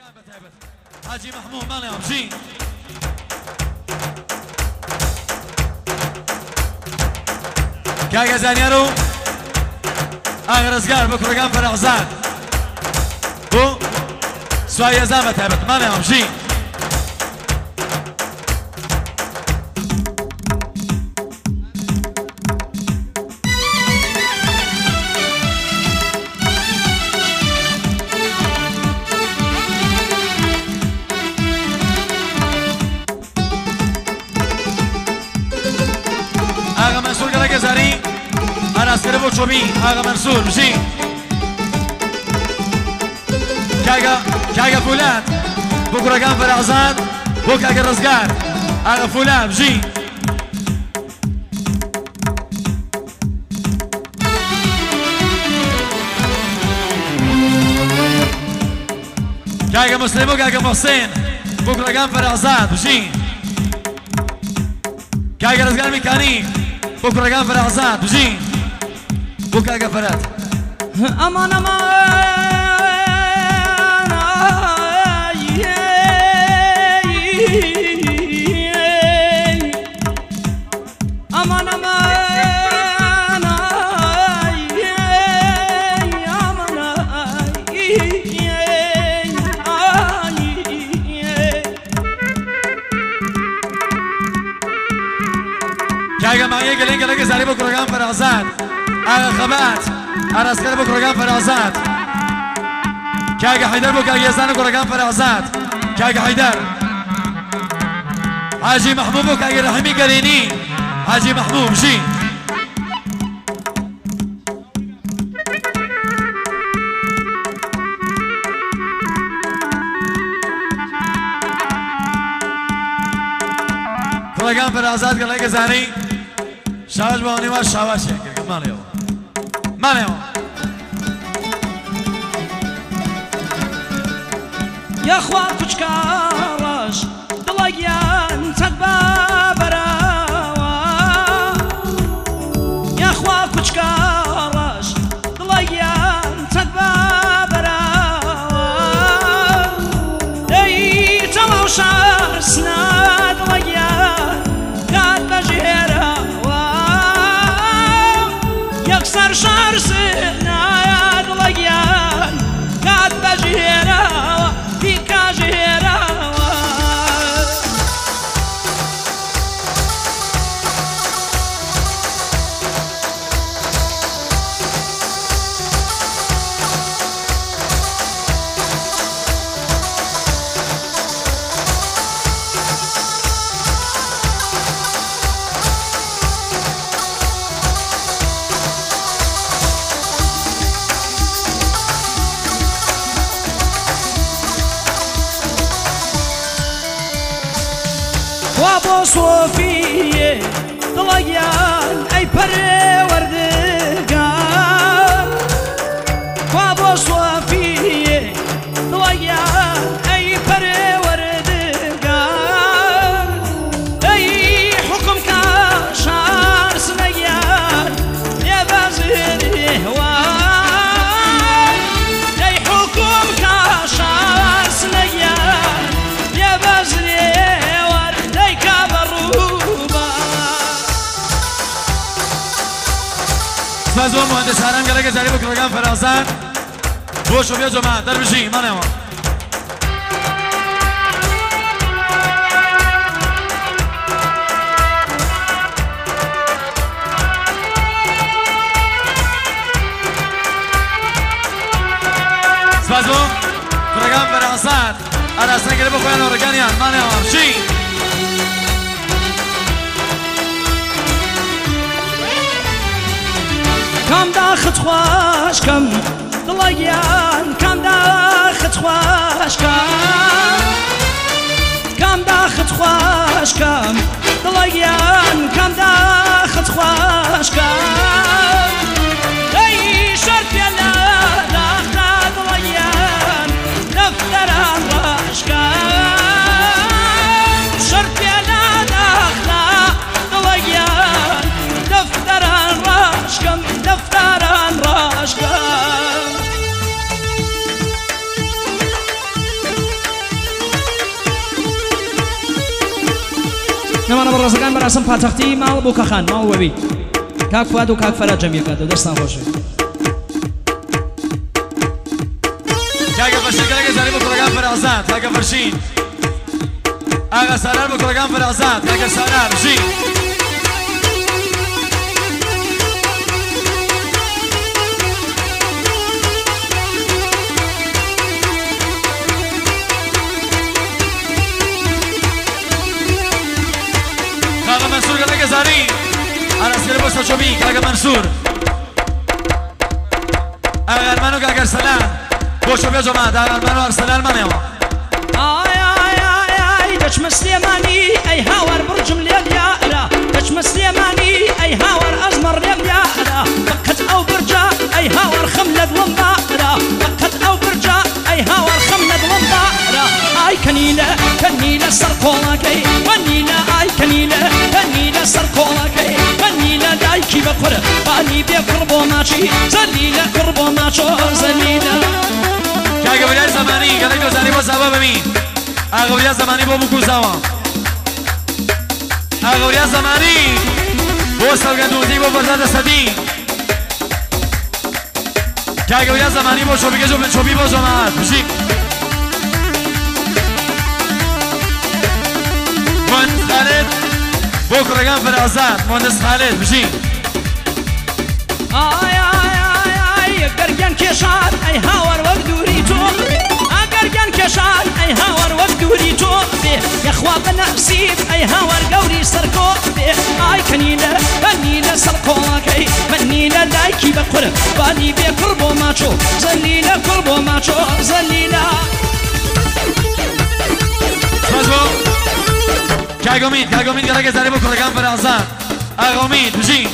حاجی محمود مالی آمجی کاغ زانیارو آغرزگار بکرگان فرعزاد بو سوای زامت هبت مالی آمجی آقا منصور گلک زاری اناسکر بو چوبی آقا منصور بجی کاغا فولاد بو گرگان فرعزاد بو کاغا رزگار آقا فولاد بجی کاغا مسلم بو کاغا محسن بو گرگان فرعزاد بجی کاغا رزگار میکانی بو گرگان فرعزاد بجی بو کاغا فراد امان امان aman aman کاغا مایه گلین گلک زاری بو گرگان فرعزاد آقا خبات عراسکر بو گرگان فرعزاد کاغا حیدر بو کاغا یزدان گرگان فرعزاد کاغا حیدر حاجی محبوب بو کاغا رحمی گرینی حاجی محبوب جی گرگان فرعزاد گلک زاری شاوش بانی ما شاوشه گرگان مالیو یا خوا کچکارش دڵگیان چەند بابەرەوە یا خوا کوچکارش دڵگیان چەند بابەرەوە دەی تەواو شار سنا دڵگیان کات بەژێرەوە یەکسەر شار سنا دڵگیان کات بەژێرەوە وابو صوفية دڵگیان ئەی پەروەردگار وابو صوفية دڵگیان ئەی پەروەردگار ئەی حکم کا شار سنەگیان لێبەزێوان ئەی حکم کا شار سنەگیان لێبەزێوان سپاس بۆ مهندسانان گەلەکە زاری بۆ گرگان فرعزاد بۆ شۆفێر جۆمان دەربژی ماڵێەوە سپاس بۆ گرگان فرعزاد ئاراستەگەرە بۆ خۆیان ئۆڕگانیان ماڵێەوە بژی کام داخت خوش کم دڵگیان کام داخت خوش کام داخت خوش کم دڵگیان کام داخت خوش ئەی شەر پێلا داختا دڵگیان دەفتەران ڕاشکان شەر پێلا داختا دڵگیان دەفتەران ڕاشکەم دەفتەران ڕاشکەم نمانە بەڕێزەکان بەراسم پاتەختی ماڵ بۆ کەخان ماڵ وەبی کاک فواد و کاک فەرەد جەمیەکات و دەستان خۆشێ کاکە فەرشین گەلەکە زاری بۆ کوڕەکان فەرازات کاکە فەرشین ئاغا سالار بۆ کوڕەکان فەرازات کاکە سالار بژین کاکە منسوور گەلەکە زاری ئاراسکەرە بۆ سەرچۆبی کاکە منسوور ئاغا ئەرمان و کاکە ئەرسەلان بۆ شۆبێ جۆمات ئاغا ئەرمان و ئەرسەلان مانێەوە دەچمە سلێمانی ئەی هاوار بڕجم لێم یارە دەچمە سلێمانی ئەی هاوار ئەزمەڕ لێم یارە بەقەت ئەو برجە ئەی هاوار خەم لە دڵم دارە بەقەت ئەو برجە ئەی هاوار خەم لە دڵم دارە ئای کەنیلە سەر کۆڵەکەی وەنیلە ئای کەنیلە سەر کۆڵەکەی وەنیلە دایکی بەقورە بانی بێ کڕ بۆ ماچی زەلیلە کڕ بۆ ماچۆ زەلیلە کاکە بەلای زەمانی گەلەک دۆزانی بۆ زاوا ببین ئاغەوریا زەمانی بۆ بکوزاوە ئاغەوریا زەمانی بۆ سەوگەندوزی بۆ بەرزادە سەدی کاگەوریا زەمانی بۆ شۆبیگەج و بنچۆبی بۆ جۆمات بژی مهندس خالد بۆ کوڕەکان فەرازات مهندس خالد بژی گەرگیان کێشان ئەی هاوار وەک دووری تۆ ئەگەرگیان کێشان ئەی هاوار وەک دووری تۆ بێ یەخوا بەنەسیب ئەی هاوار گەوری سەرکۆ بێ ئای کەنیلە سەر کۆڵەکەی منیلە لایکی بەقورە بانی بێ کڕ بۆ ماچۆ زەلیلە کڕ بۆ ماچۆ زەلیلە کاگۆمید گەلەکە زاری بۆ کوڕەکان فەرازات ئاغۆمید بژی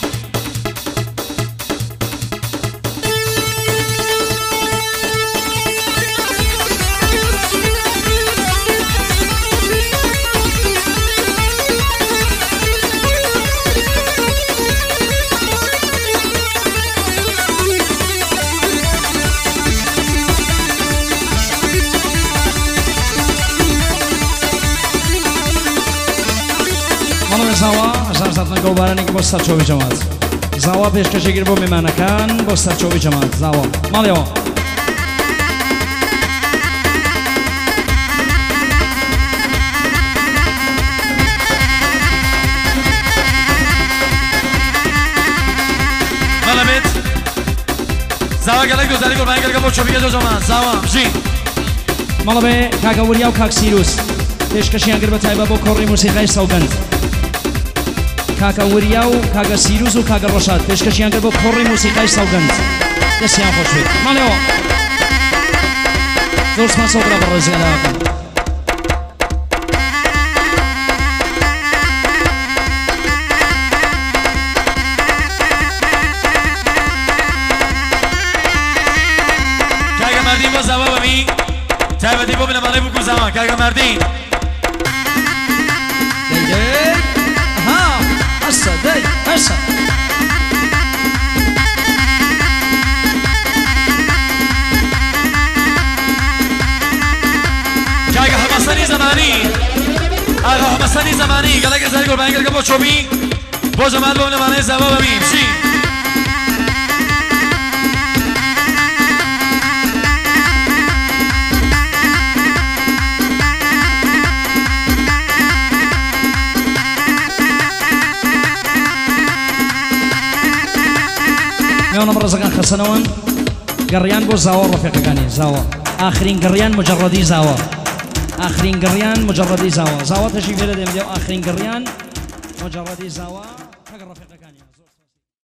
زاوا ئەزارزاتنە گەڵبارانێکی بۆ سەرچۆوی جەمات زاوا پێشکەشێگر بۆ میمانەکان بۆ سەرچۆوی جەمات زاوا ماڵێەوە مەڵەبێت زاوا گەلەک دۆزانی گۆڵبانی گەلەکە بۆ چۆبیگەج و جۆمات زاوا بژین مەڵەبێ کاکە وریا و کاک سیروس پێشکەشیان کرد بە تایبە بۆ کۆڕی موسیقای سەوگەند کاکە وریا و کاکە سیروس و کاکە ڕۆشاد پێشکەشیان کرد بۆ کۆڕی موسیقای سەوگەند دەستیان خۆش بێت ماڵێەوە زۆر سپاس بڕا بە ڕێزگەلاکەم کاکە مەردین بۆ زاوا بەمی تایبەتی بۆ بنەماڵەی بکو زاوا کاکە مەردین هەسە دەی هەسە کاکە هەمەسەنی زەمانی ئاغا هەمەسەنی زەمانی گەلەکە زاری گۆڵبانی گەلەکە بۆ چۆبی بۆ جەمات بۆ بنەماڵەی زاوا بەمی بژی میوانە بەڕێزەکان خەسەنەوەن گەڕیان بۆ زاوا ڕەفیقەکانی زاوا ئاخرین گەڕیان مجەڕەدی زاوا ئاخرین گەڕیان مجەڕەدی زاوا زاوا تەشریف لێرە دێم دێ ئاخرین گەڕیان مجەڕەدی زاوا